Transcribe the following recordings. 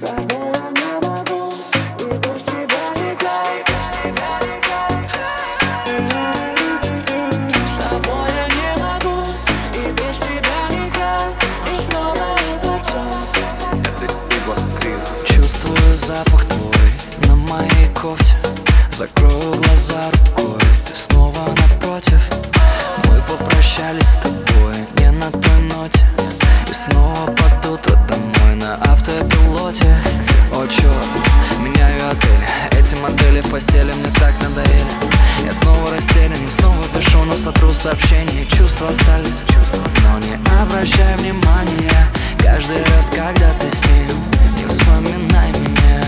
Чувствую запах твой на моей кофте. Закрою глаза рукой, ты снова напротив. Мы попрощались с тобой не на той ноте, и снова под утро домой на автопилоте. О, черт, меняю отель, эти модели в постели мне так надоели. Я снова растерян и снова пишу, но сотру сообщения. Чувства остались, но не обращай внимания. Каждый раз, когда ты с ним, не вспоминай меня.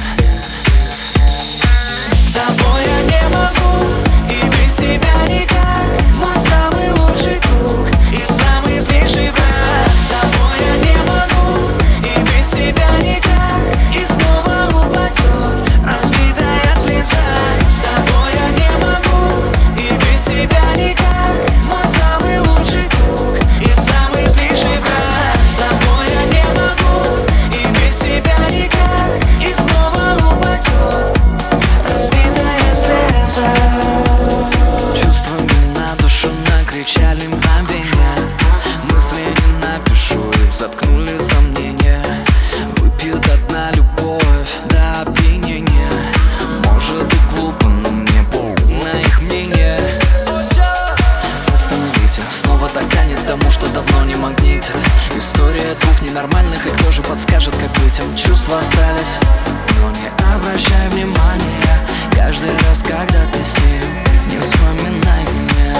С тобой я не могу, и без тебя никак. Мой самый лучший друг и самый злейший враг. С тобой я не могу, и без тебя никак. И снова упадет разбитая слеза. С тобой я не могу, и без тебя никак. Мой самый лучший друг и самый злейший враг. С тобой я не могу, и без тебя никак. И снова упадет разбитая слеза. Чувствами на душу накричали мгновенья. Мысли не напишу, их заткнули сомнения. Выпью до дна любовь до опьянения. Может и глупо, но мне больно их мнение. Остановите, снова так тянет к тому, что давно не магнитит. История двух ненормальных, и кто же подскажет, как быть им? Чувства остались, но не обращай внимания. Каждый раз, когда ты с ним, не вспоминай меня.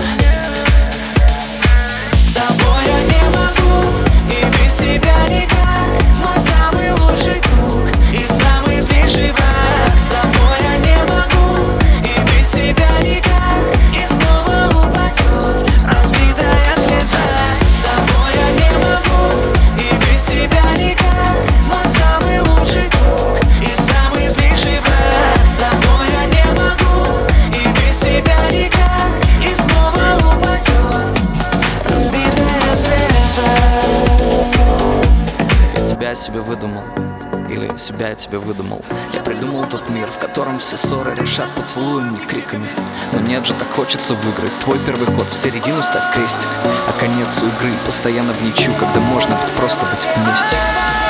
С тобой я не могу, и без тебя никак. Мой самый лучший друг и самый злейший враг. С тобой я не могу, и без тебя никак. И снова упадет разбитая слеза. С тобой я не могу, и без тебя никак. Мой самый лучший друг и самый злейший враг. С тобой я не могу, и без тебя никак. И снова упадет разбитая слеза. Я тебя себе выдумал, или себя я тебе выдумал. Я придумал тот мир, в котором все ссоры решат поцелуями и криками. Но нет же, так хочется выиграть. Твой первый ход, в середину ставь крестик, а конец у игры постоянно в ничью, когда можно быть просто быть вместе.